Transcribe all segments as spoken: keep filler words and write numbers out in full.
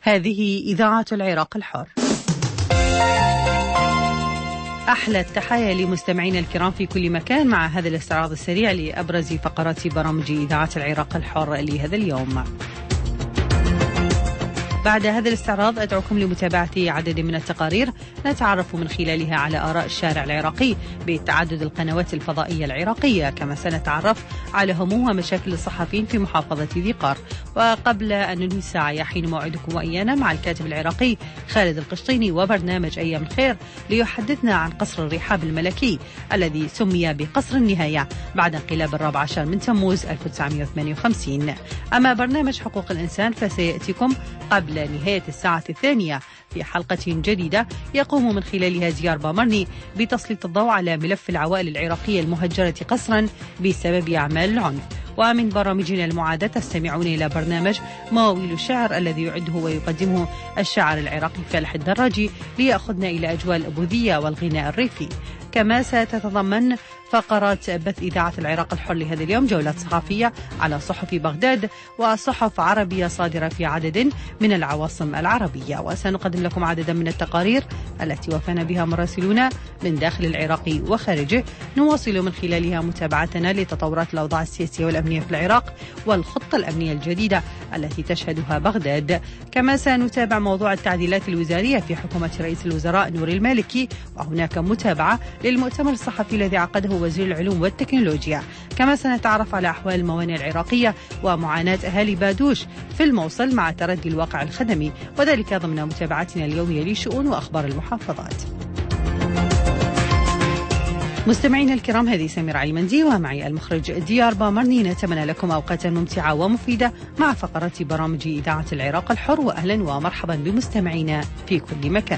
هذه إذاعة العراق الحر. أحلى التحايا لمستمعينا الكرام في كل مكان مع هذا الاستعراض السريع لأبرز فقرات برامج إذاعة العراق الحر لهذا اليوم. بعد هذا الاستعراض أدعوكم لمتابعة عدد من التقارير نتعرف من خلالها على آراء الشارع العراقي بتعدد القنوات الفضائية العراقية، كما سنتعرف على هموم ومشاكل الصحفيين في محافظة ذي قار. وقبل أن ننهي الساعة يحين موعدكم وإيانا مع الكاتب العراقي خالد القشطيني وبرنامج أيام الخير ليحدثنا عن قصر الرحاب الملكي الذي سمي بقصر النهاية بعد انقلاب الرابع عشر من تموز ألف وتسعمائة وثمانية وخمسين. أما برنامج حقوق الإنسان فسيأتيكم قبل نهاية الساعة الثانية في حلقة جديدة يقوم من خلالها زيار بامرني بتسليط الضوء على ملف العوائل العراقية المهجرة قسرا بسبب أعمال العنف. ومن برامجنا المعادة تستمعون إلى برنامج مواويل الشعر الذي يعده ويقدمه الشاعر العراقي فالح الدراجي ليأخذنا إلى أجواء الأبوذية والغناء الريفي. كما ستتضمن فقرات بث إذاعة العراق الحر لهذا اليوم جولات صحفية على صحف بغداد وصحف عربية صادرة في عدد من العواصم العربية. وسنقدم لكم عددا من التقارير التي وفانا بها مراسلون من داخل العراق وخارجه، نواصل من خلالها متابعتنا لتطورات الأوضاع السياسية والأمنية في العراق والخطة الأمنية الجديدة التي تشهدها بغداد. كما سنتابع موضوع التعديلات الوزارية في حكومة رئيس الوزراء نور المالكي، وهناك متابعة للمؤتمر الصحفي الذي عقده وزير العلوم والتكنولوجيا. كما سنتعرف على أحوال الموانئ العراقية ومعاناة أهالي بادوش في الموصل مع تردي الواقع الخدمي، وذلك ضمن متابعتنا اليومية لشؤون وأخبار المحافظات. مستمعينا الكرام، هذه سمير علي ومعي المخرج ديار بامرني. نتمنى لكم أوقاتا ممتعة ومفيدة مع فقرات برامج إذاعة العراق الحر، وأهلا ومرحبا بمستمعينا في كل مكان.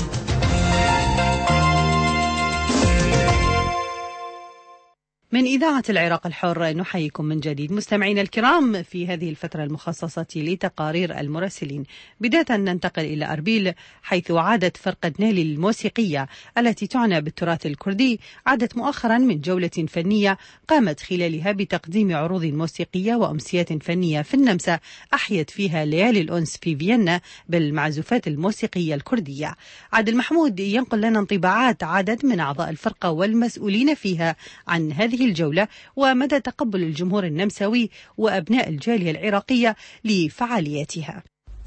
من إذاعة العراق الحر نحييكم من جديد مستمعينا الكرام في هذه الفترة المخصصة لتقارير المراسلين. بداية ننتقل إلى أربيل، حيث عادت فرقة نالي الموسيقية التي تعنى بالتراث الكردي عادت مؤخرا من جولة فنية قامت خلالها بتقديم عروض موسيقية وأمسيات فنية في النمسا أحيت فيها ليالي الأنس في فيينا بالمعزوفات الموسيقية الكردية. عادل محمود ينقل لنا انطباعات عدد من أعضاء الفرقة والمسؤولين فيها عن هذه الجولة ومدى تقبل الجمهور النمساوي وأبناء الجالية العراقية لفعالياتها.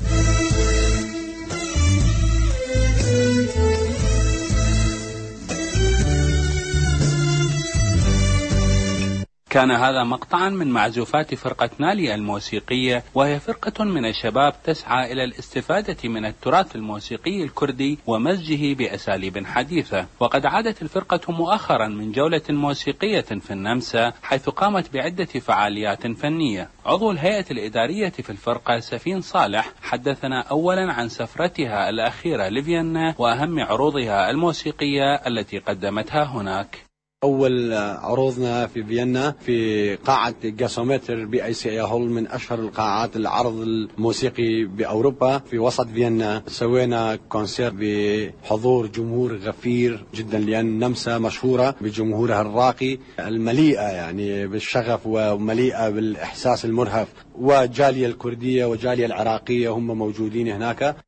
كان هذا مقطعا من معزوفات فرقة نالي الموسيقية، وهي فرقة من الشباب تسعى إلى الاستفادة من التراث الموسيقي الكردي ومزجه بأساليب حديثة. وقد عادت الفرقة مؤخرا من جولة موسيقية في النمسا، حيث قامت بعدة فعاليات فنية. عضو الهيئة الإدارية في الفرقة سفين صالح حدثنا أولا عن سفرتها الأخيرة لفيينا وأهم عروضها الموسيقية التي قدمتها هناك. أول عروضنا في فيينا في قاعة جاسومتر بي اي سي هول، من أشهر القاعات العرض الموسيقي بأوروبا في وسط فيينا. سوينا كونسير بحضور جمهور غفير جدا، لأن النمسا مشهورة بجمهورها الراقي المليئة يعني بالشغف ومليئة بالإحساس المرهف، وجالية الكردية وجالية العراقية هم موجودين هناك.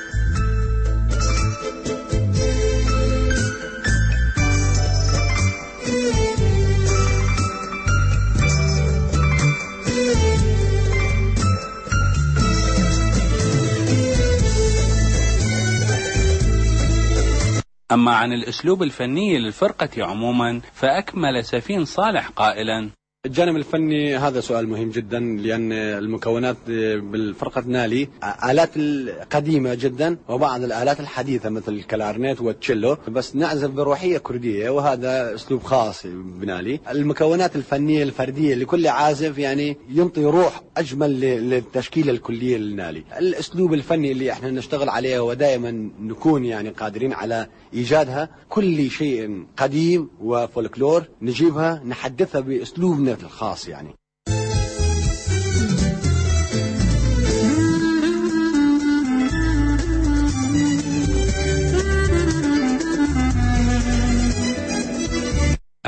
أما عن الأسلوب الفني للفرقة عموما فأكمل سفين صالح قائلا: الجانب الفني هذا سؤال مهم جدا، لأن المكونات بالفرقة نالي آلات قديمة جدا وبعض الآلات الحديثة مثل الكلارنيت والتشيلو، بس نعزف بروحية كردية، وهذا أسلوب خاص بنالي. المكونات الفنية الفردية لكل عازف يعني ينطي روح أجمل للتشكيلة الكلية للنالي. الأسلوب الفني اللي احنا نشتغل عليه ودائما نكون يعني قادرين على إيجادها، كل شيء قديم وفولكلور نجيبها نحدثها بأسلوبنا الخاص يعني.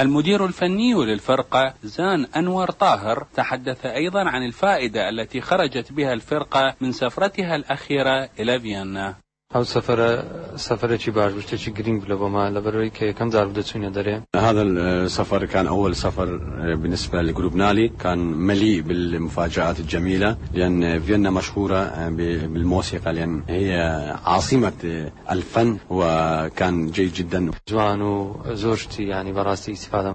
المدير الفني للفرقة زان أنور طاهر تحدث أيضا عن الفائدة التي خرجت بها الفرقة من سفرتها الأخيرة إلى فيينا. أو سفر سفر شيء باش بشتى شيء جرين بلبما لبري كم دار بدأ تسوني داري. هذا السفر كان أول سفر بالنسبة لجروب نالي، كان مليء بالمفاجآت الجميلة، لأن فيينا مشهورة بالموسيقى، لأن هي عاصمة الفن، وكان جيد جدا. جوان وزوجتي يعني براستي استفادة.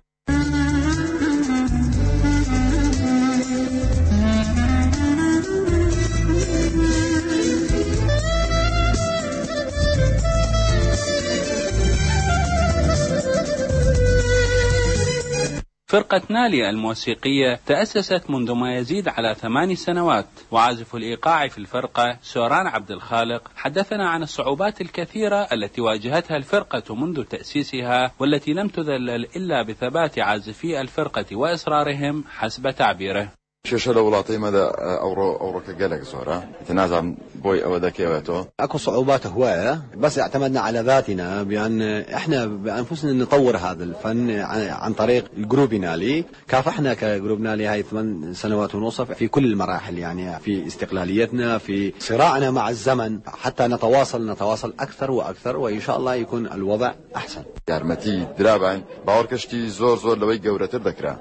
فرقة نالي الموسيقية تأسست منذ ما يزيد على ثمان سنوات، وعازف الإيقاع في الفرقة سوران عبد الخالق حدثنا عن الصعوبات الكثيرة التي واجهتها الفرقة منذ تأسيسها، والتي لم تذلل إلا بثبات عازفي الفرقة وإصرارهم حسب تعبيره. شو لولاتي ماذا أورو أورو كجلك صورة تنازع بوي أو ذكيته. أكو صعوبات هواية، بس اعتمدنا على ذاتنا بأن إحنا بأنفسنا نطور هذا الفن عن طريق الجروب نالي. كافحنا كجروب نالي هاي ثمان سنوات ونصف في كل المراحل، يعني في استقلاليتنا، في صراعنا مع الزمن، حتى نتواصل نتواصل أكثر وأكثر، وإن شاء الله يكون الوضع أحسن. يارمتي درابعين باوركشتي زور زور لوي جورة الذكرى.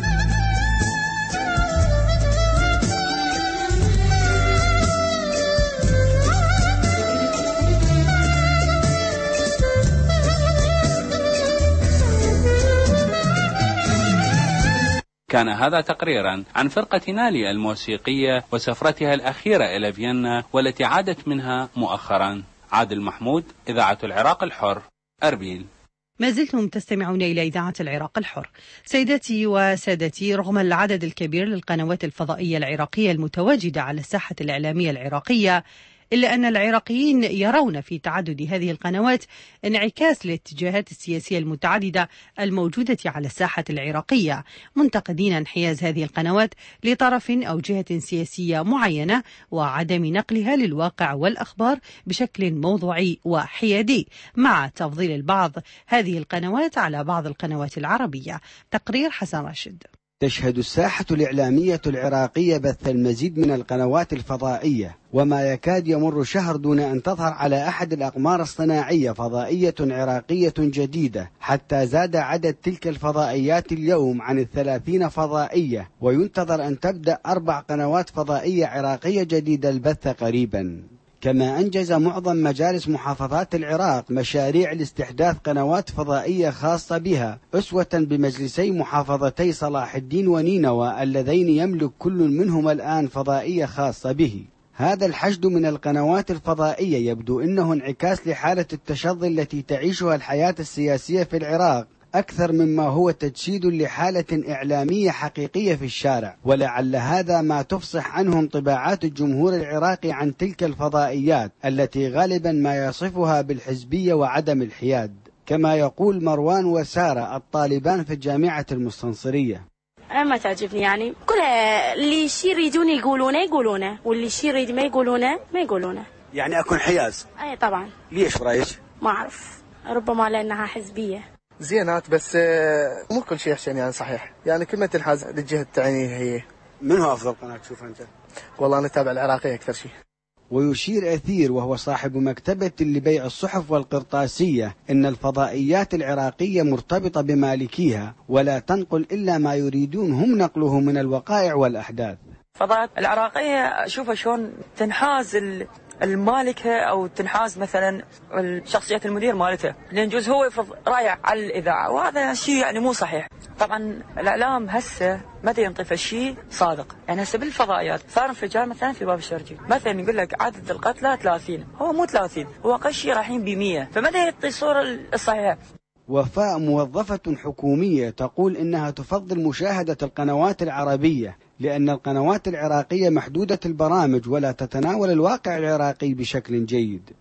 كان هذا تقريرا عن فرقة نالي الموسيقية وسفرتها الأخيرة إلى فيينا والتي عادت منها مؤخرا. عادل محمود، إذاعة العراق الحر، أربيل. ما زلتم تستمعون إلى إذاعة العراق الحر. سيداتي وسادتي، رغم العدد الكبير للقنوات الفضائية العراقية المتواجدة على الساحة الإعلامية العراقية، إلا أن العراقيين يرون في تعدد هذه القنوات انعكاس للاتجاهات السياسية المتعددة الموجودة على الساحة العراقية، منتقدين انحياز هذه القنوات لطرف أو جهة سياسية معينة وعدم نقلها للواقع والأخبار بشكل موضوعي وحيادي، مع تفضيل البعض هذه القنوات على بعض القنوات العربية. تقرير حسن راشد. تشهد الساحة الإعلامية العراقية بث المزيد من القنوات الفضائية، وما يكاد يمر شهر دون أن تظهر على أحد الأقمار الصناعية فضائية عراقية جديدة، حتى زاد عدد تلك الفضائيات اليوم عن الثلاثين فضائية، وينتظر أن تبدأ أربع قنوات فضائية عراقية جديدة البث قريبا. كما أنجز معظم مجالس محافظات العراق مشاريع لاستحداث قنوات فضائية خاصة بها، أسوة بمجلسي محافظتي صلاح الدين ونينوى اللذين يملك كل منهما الآن فضائية خاصة به. هذا الحشد من القنوات الفضائية يبدو أنه انعكاس لحالة التشظي التي تعيشها الحياة السياسية في العراق، أكثر مما هو تجسيد لحالة إعلامية حقيقية في الشارع، ولعل هذا ما تفصح عنه انطباعات الجمهور العراقي عن تلك الفضائيات التي غالبا ما يصفها بالحزبية وعدم الحياد، كما يقول مروان وسارة الطالبان في الجامعة المستنصرية. أنا ما تعجبني، يعني كلها اللي يشي يريدون يقولونه يقولونه، واللي يشي يريد ما يقولونه ما يقولونه. يعني أكون حياز؟ أي طبعا. ليش برأيك؟ ما أعرف، ربما لأنها حزبية. زينات بس مو كل شيء يحسن، يعني صحيح، يعني كلمة تنحاز للجهة التعنيه. هي من هو أفضل قناة تشوف أنت؟ والله أنا أتابع العراقية أكثر شيء. ويشير أثير وهو صاحب مكتبة لبيع الصحف والقرطاسية إن الفضائيات العراقية مرتبطة بمالكيها، ولا تنقل إلا ما يريدون هم نقله من الوقائع والأحداث. الفضائيات العراقية أشوفها شلون تنحاز المالكة أو تنحاز مثلا الشخصية المدير مالته، لأن جوز هو يفرض رأيه على الإذاعة، وهذا شيء يعني مو صحيح. طبعا الإعلام هسه متى ينطي شيء صادق، يعني هسه بالفضائيات صار انفجار مثلا في باب الشرجي، مثلا يقول لك عدد القتلى ثلاثين، هو مو ثلاثين، هو أقل شيء رايحين بمية، فمتى يعطي الصورة الصحيحة؟ وفاء موظفة حكومية تقول إنها تفضل مشاهدة القنوات العربية لأن القنوات العراقية محدودة البرامج ولا تتناول الواقع العراقي بشكل جيد.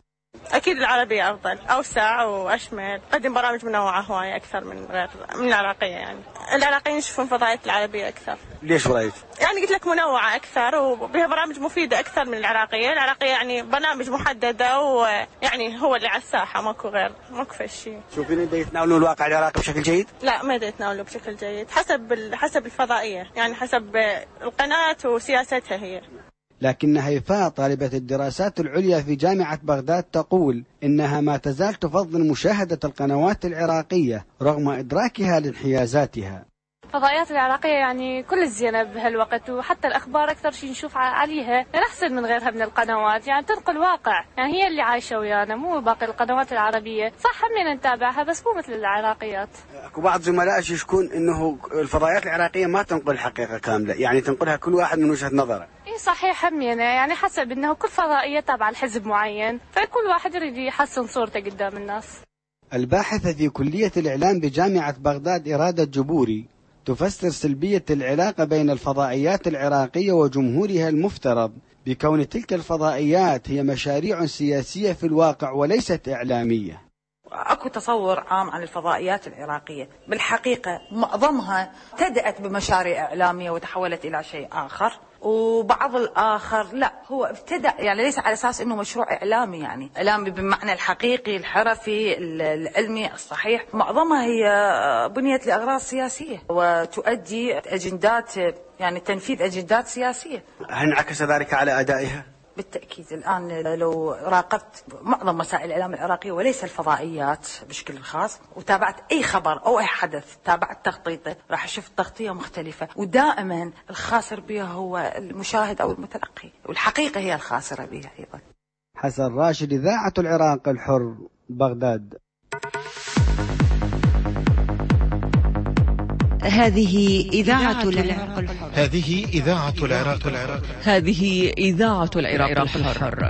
أكيد العربية أفضل، أوسع وأشمل، قدم برامج منوعة هواية أكثر من غير من العراقية. يعني العراقيين يشوفون فضائية العربية أكثر. ليش رأيك؟ يعني قلت لك منوعة أكثر وبها برامج مفيدة أكثر من العراقية. العراقية يعني برنامج محددة ويعني هو اللي على الساحة، ماكو غير، ماكو في شيء. شوفين إذا يتناولون الواقع العراقي بشكل جيد؟ لا ما يتناولوا بشكل جيد، حسب حسب الفضائية، يعني حسب القناة وسياستها هي. لكن هيفاء طالبة الدراسات العليا في جامعة بغداد تقول إنها ما تزال تفضل مشاهدة القنوات العراقية رغم إدراكها لانحيازاتها. الفضائيات العراقية يعني كل الزينة بهالوقت، وحتى الأخبار أكثر شيء نشوف عليها يعني أحسن من غيرها من القنوات، يعني تنقل واقع، يعني هي اللي عايشة ويانا مو باقي القنوات العربية. صح همنا نتابعها بس مو مثل العراقيات. اكو بعض زملائي يشكون انه الفضائيات العراقية ما تنقل الحقيقة كاملة، يعني تنقلها كل واحد من وجهة نظره. اي صحيح همنا، يعني حسب انه كل فضائية تابعة لحزب معين، فكل واحد يريد يحسن صورته قدام الناس. الباحثة في كلية الإعلام بجامعة بغداد إرادة جبوري تفسر سلبية العلاقة بين الفضائيات العراقية وجمهورها المفترض بكون تلك الفضائيات هي مشاريع سياسية في الواقع وليست إعلامية. اكو تصور عام عن الفضائيات العراقية، بالحقيقة معظمها ابتدأت بمشاريع إعلامية وتحولت إلى شيء آخر، وبعض الآخر لا هو ابتدأ يعني ليس على أساس أنه مشروع إعلامي، يعني إعلامي بالمعنى الحقيقي الحرفي العلمي الصحيح. معظمها هي بنيت لأغراض سياسية وتؤدي أجندات، يعني تنفيذ أجندات سياسية. هل انعكس ذلك على أدائها؟ بالتأكيد. الآن لو راقبت معظم وسائل الإعلام العراقية وليس الفضائيات بشكل خاص، وتابعت أي خبر أو أي حدث، تابعت تغطيته، راح أشوف تغطية مختلفة، ودائما الخاسر بها هو المشاهد أو المتلقي، والحقيقة هي الخاسرة بها أيضا. حسن راشد، إذاعة العراق الحر، بغداد. هذه إذاعة العراق الحر. هذه إذاعة العراق الحر. هذه إذاعة العراق الحر.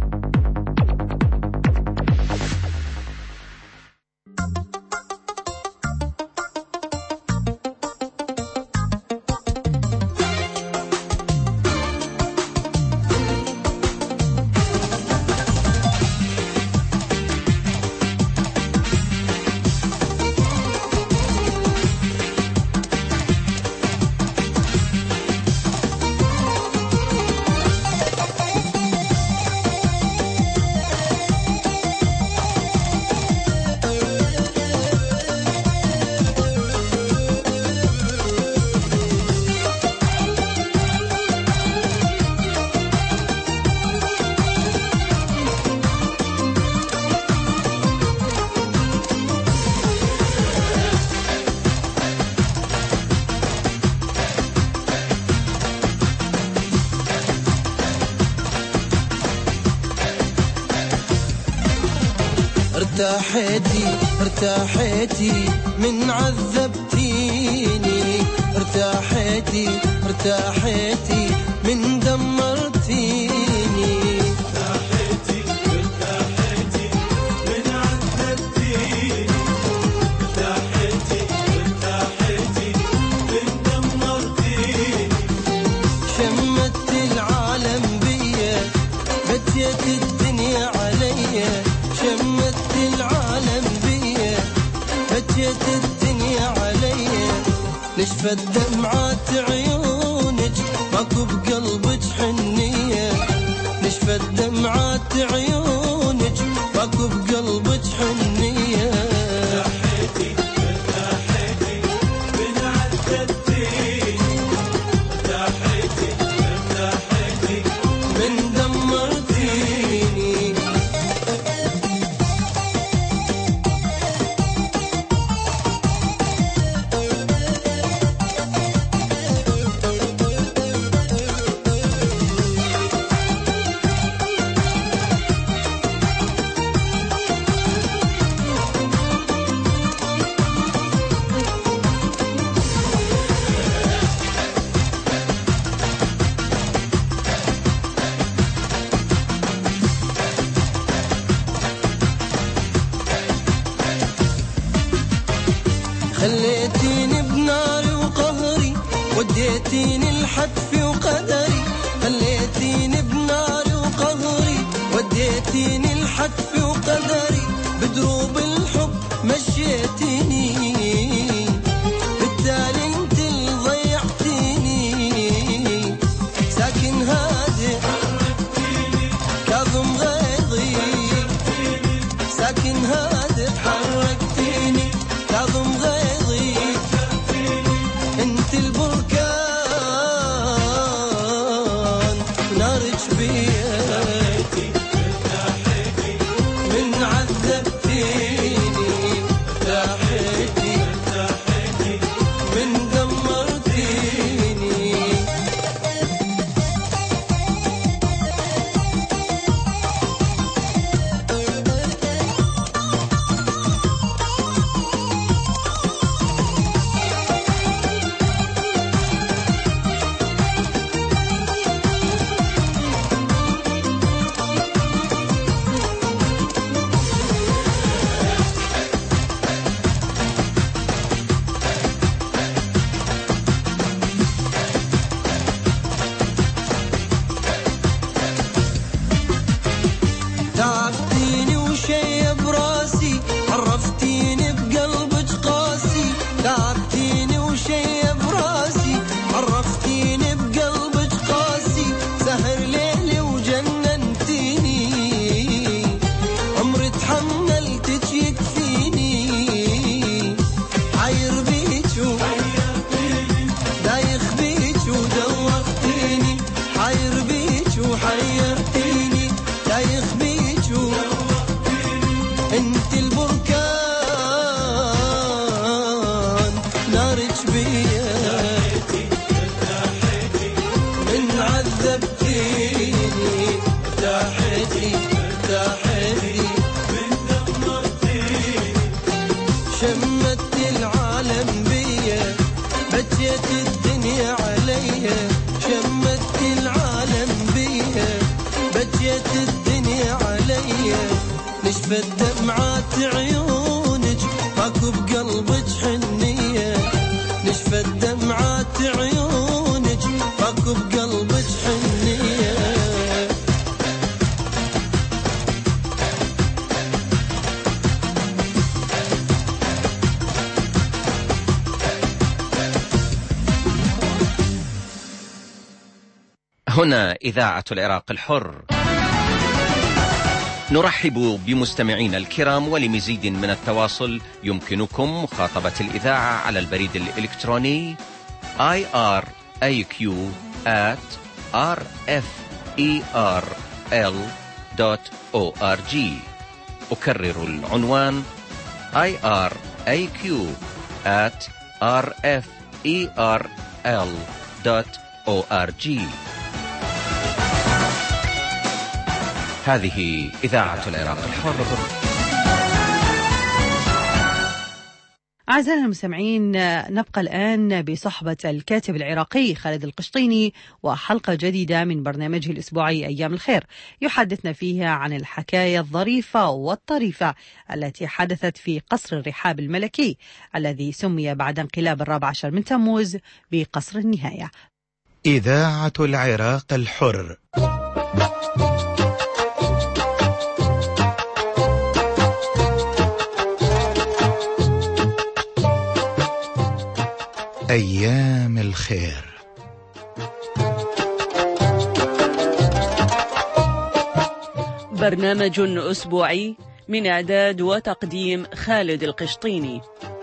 ارتاحيتي ارتاحيتي من عذبتيني، ارتاحيتي ارتاحيتي من دمرتيني، ارتاحيتي ارتاحيتي من عذبتيني، ارتاحيتي ارتاحيتي من دمرتيني، شمت العالم بيا بديت الدنيا عليا، شمت العالم بيا هجت الدنيا عليا، نشفت دمعات عيونك ماكو بقلبك حنية، نشفت دمعات عيونك ماكو بقلبك حنية، ارتاحيتي ارتاحيتي من عذبتيني، ارتاحيتي ارتاحيتي من دمرتيني. خليتيني بناري وقهري وديتيني لحتفي وقدري، خليتيني بناري وقهري وديتيني لحتفي حتفي وقدري بدروب الحب مشيتني بالتالي انت اللي ضيعتني ساكن هادئ كاظم غيظي ساكن هادئ حركتيني كاظم غيظي انت البركان نارج بيتي من عذبتيني ارتاحتي من دمرتيني تعبتيني وشي براسي عرفتيني بقلبك قاسي تعبتيني وشي براسي عرفتيني بقلبك قاسي سهر ليلي وجننتيني عمري تحملتك يكفيني حير بيك دايخ بيك ودوختيني حير بيك وحيرتيني دايخ بيك انت البركان نارج بيتي من عذبتيني ارتاحتي ارتاحتي من دمرتيني شمت العالم بيا بجيت الدنيا عليا شمت العالم بيا بجيت الدنيا عليا نشفت دمعات عيونك ماكو بقلبك حنية نشفت دمعات عيونك ماكو بقلبك حنية هنا إذاعة العراق الحر. نرحب بمستمعينا الكرام، ولمزيد من التواصل يمكنكم مخاطبة الإذاعة على البريد الإلكتروني آي آر إيه كيو آت آر إف إي آر إل دوت أو آر جي. أكرر العنوان آي آر إيه كيو آت آر إف إي آر إل دوت أو آر جي. هذه إذاعة العراق الحر. أعزائنا المستمعين، نبقى الآن بصحبة الكاتب العراقي خالد القشطيني وحلقة جديدة من برنامجه الأسبوعي أيام الخير، يحدثنا فيها عن الحكاية الظريفة والطريفة التي حدثت في قصر الرحاب الملكي الذي سمي بعد انقلاب الرابع عشر من تموز بقصر النهاية. إذاعة العراق الحر. أيام الخير. برنامج أسبوعي من إعداد وتقديم خالد القشطيني.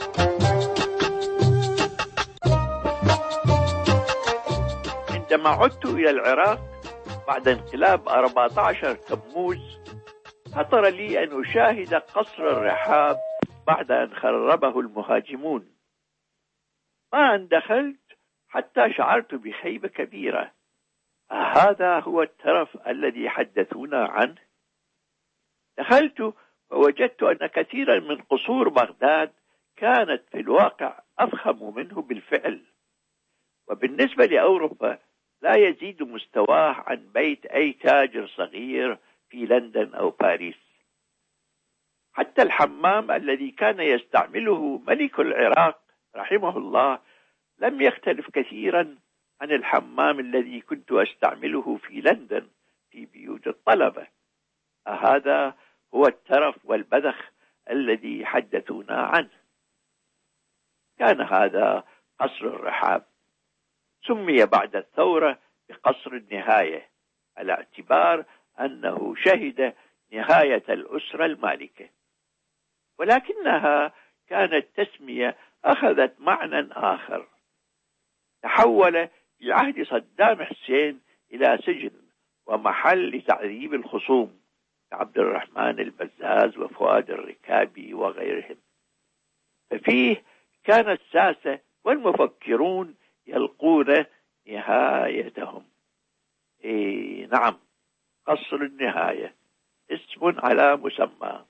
عندما عدت إلى العراق بعد انقلاب أربعة عشر تموز خطر لي أن أشاهد قصر الرحاب بعد أن خربه المهاجمون. ما أن دخلت حتى شعرت بخيبة كبيرة. هذا هو الترف الذي حدثونا عنه؟ دخلت ووجدت أن كثيرا من قصور بغداد كانت في الواقع أفخم منه بالفعل، وبالنسبة لأوروبا لا يزيد مستواه عن بيت أي تاجر صغير في لندن أو باريس. حتى الحمام الذي كان يستعمله ملك العراق رحمه الله لم يختلف كثيرا عن الحمام الذي كنت أستعمله في لندن في بيوت الطلبة. هذا هو الترف والبذخ الذي حدثونا عنه. كان هذا قصر الرحاب، سمي بعد الثورة بقصر النهاية على اعتبار أنه شهد نهاية الأسرة المالكة، ولكنها كانت تسمية أخذت معنى آخر. تحول في عهد صدام حسين إلى سجن ومحل لتعذيب الخصوم كعبد الرحمن البزاز وفؤاد الركابي وغيرهم. ففيه كان الساسة والمفكرون يلقون نهايتهم. إيه نعم، قصر النهاية اسم على مسمى.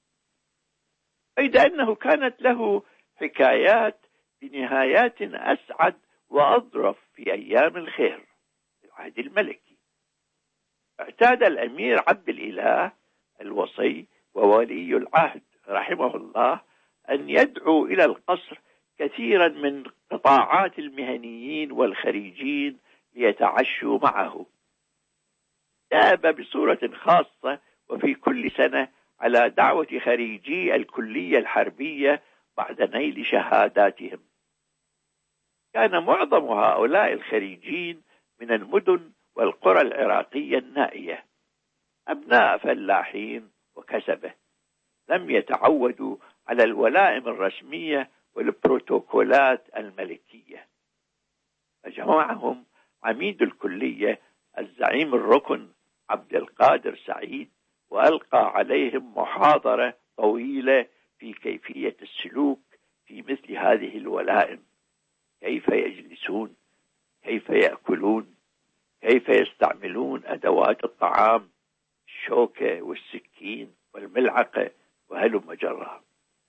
أيضا أنه كانت له حكايات بنهايات أسعد وأظرف في أيام الخير في العهد الملكي. اعتاد الأمير عبد الإله الوصي وولي العهد رحمه الله أن يدعو إلى القصر كثيرا من قطاعات المهنيين والخريجين ليتعشوا معه. داب بصورة خاصة وفي كل سنة على دعوة خريجي الكلية الحربية بعد نيل شهاداتهم. كان معظم هؤلاء الخريجين من المدن والقرى العراقية النائية، أبناء فلاحين وكسبة، لم يتعودوا على الولائم الرسمية والبروتوكولات الملكية. فجمعهم عميد الكلية الزعيم الركن عبد القادر سعيد، وألقى عليهم محاضرة طويلة في كيفية السلوك في مثل هذه الولائم، كيف يجلسون، كيف يأكلون، كيف يستعملون أدوات الطعام، الشوكة والسكين والملعقة وهلم جرا.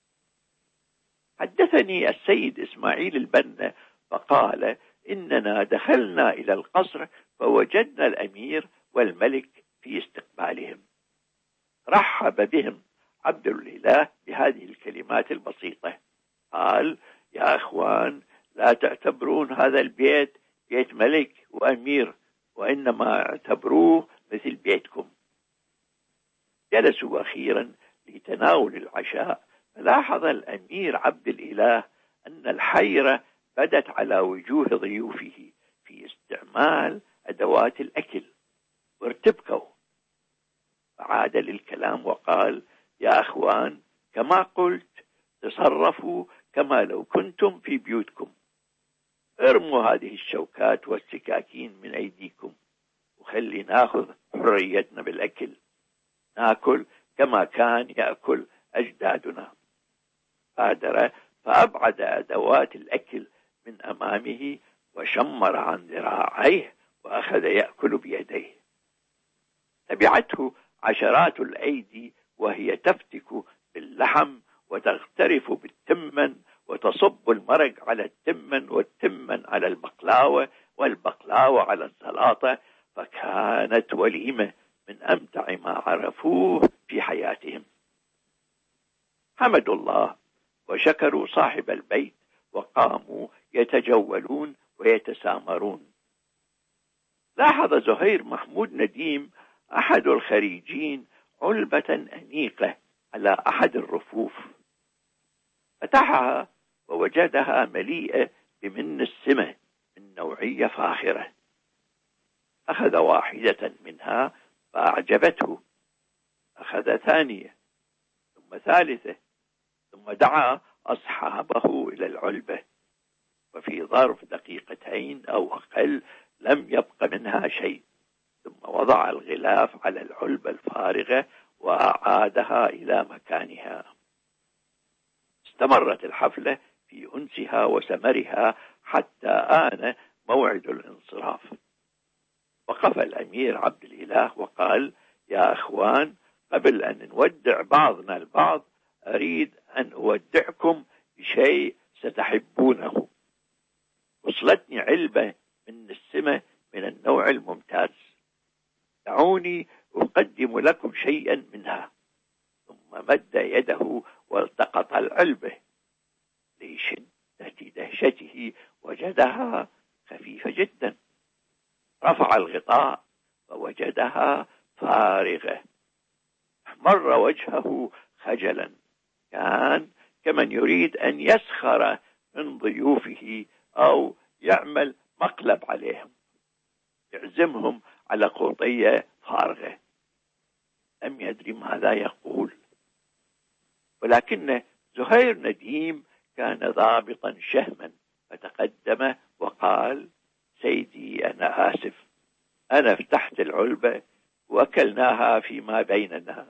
حدثني السيد إسماعيل البنا فقال: إننا دخلنا إلى القصر فوجدنا الأمير والملك في استقبالهم. رحب بهم عبد الإله بهذه الكلمات البسيطة، قال: يا أخوان، لا تعتبرون هذا البيت بيت ملك وأمير، وإنما اعتبروه مثل بيتكم. جلسوا أخيرا لتناول العشاء، فلاحظ الأمير عبد الإله أن الحيرة بدت على وجوه ضيوفه في استعمال أدوات الأكل، وارتبكوا. فعاد للكلام وقال: يا أخوان، كما قلت تصرفوا كما لو كنتم في بيوتكم. ارموا هذه الشوكات والسكاكين من أيديكم، وخلي ناخذ حريتنا بالأكل، ناكل كما كان يأكل أجدادنا. بادر فأبعد أدوات الأكل من أمامه وشمر عن ذراعيه وأخذ يأكل بيديه. تبعته عشرات الأيدي وهي تفتك باللحم وتغترف بالتمن وتصب المرق على التمن والتمن على البقلاوة والبقلاوة على السلاطة، فكانت وليمة من أمتع ما عرفوه في حياتهم. حمدوا الله وشكروا صاحب البيت وقاموا يتجولون ويتسامرون. لاحظ زهير محمود نديم أحد الخريجين علبة أنيقة على أحد الرفوف، فتحها ووجدها مليئة بمن السمة من نوعية فاخرة. أخذ واحدة منها فأعجبته، أخذ ثانية ثم ثالثة، ثم دعا أصحابه إلى العلبة، وفي ظرف دقيقتين أو أقل لم يبق منها شيء، ثم وضع الغلاف على العلبة الفارغة وأعادها إلى مكانها. استمرت الحفلة في أنسها وسمرها حتى آن موعد الانصراف. وقف الأمير عبد الإله وقال: يا أخوان، قبل أن نودع بعضنا البعض أريد أن أودعكم بشيء ستحبونه. وصلتني علبة من السمة من النوع الممتاز، دعوني أقدم لكم شيئا منها. ثم مد يده والتقط العلبة. لشدة دهشته وجدها خفيفة جدا. رفع الغطاء فوجدها فارغة. احمر وجهه خجلا، كان كمن يريد أن يسخر من ضيوفه أو يعمل مقلب عليهم، يعزمهم على قوطية فارغة. لم يدري ماذا يقول، ولكن زهير نديم كان ضابطا شهما، فتقدم وقال: سيدي أنا آسف، أنا فتحت العلبة وأكلناها فيما بيننا.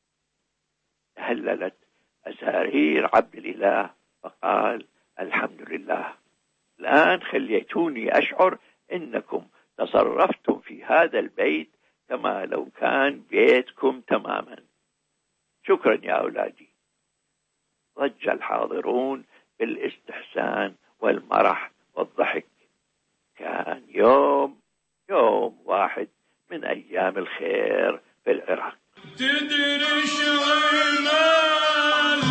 تهللت أسارير عبد الإله فقال: الحمد لله، الآن خليتوني أشعر أنكم تصرفتم في هذا البيت كما لو كان بيتكم تماما. شكرا يا أولادي. ضج الحاضرون بالاستحسان والمرح والضحك. كان يوم يوم واحد من أيام الخير في العراق. تدري شعيمان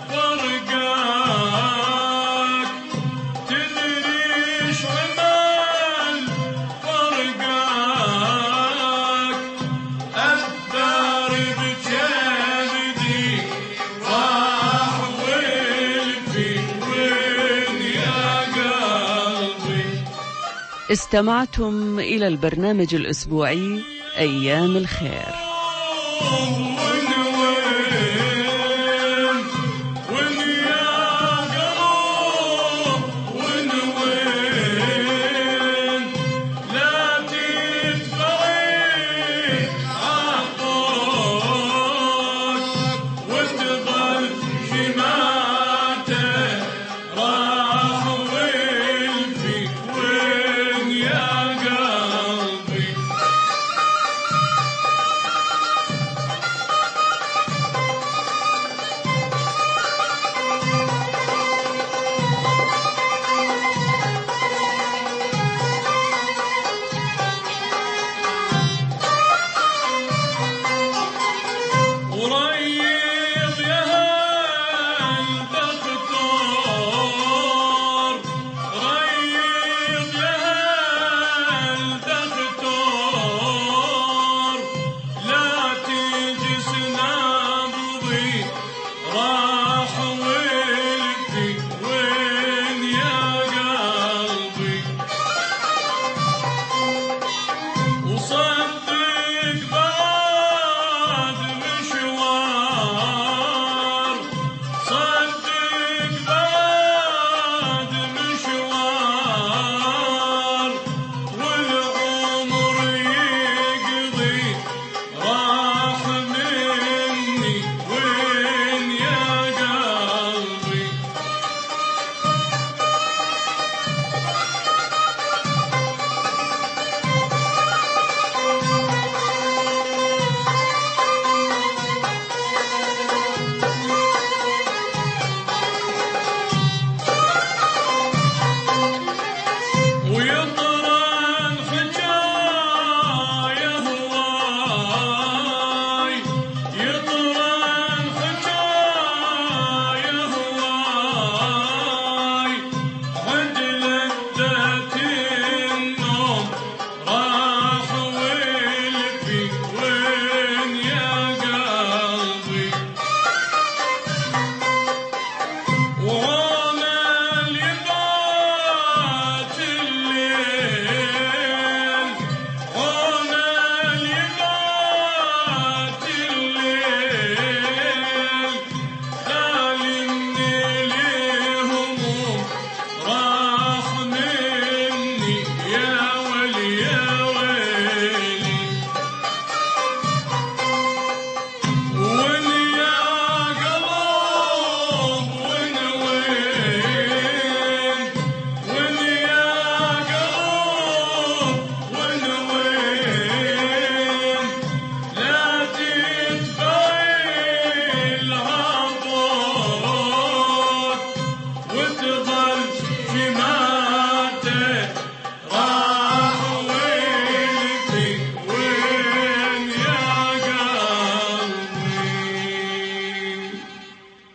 فرقاك، تدري شعيمان فرقاك، أثار بجلدي راح والفي وين يا قلبي. استمعتم إلى البرنامج الأسبوعي أيام الخير.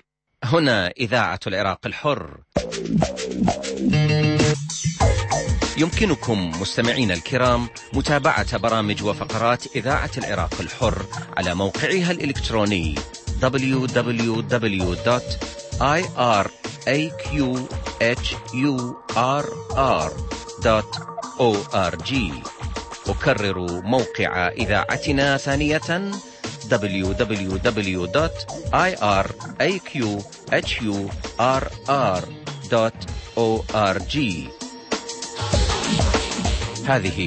هنا إذاعة العراق الحر. يمكنكم مستمعين الكرام متابعة برامج وفقرات إذاعة العراق الحر على موقعها الإلكتروني دبليو دبليو دبليو دوت آي آر إيه كيو إتش يو آر آر دوت أو آر جي. أكرر موقع إذاعتنا ثانية دبليو دبليو دبليو دوت آي آر إيه كيو إتش يو آر آر دوت أو آر جي. هذه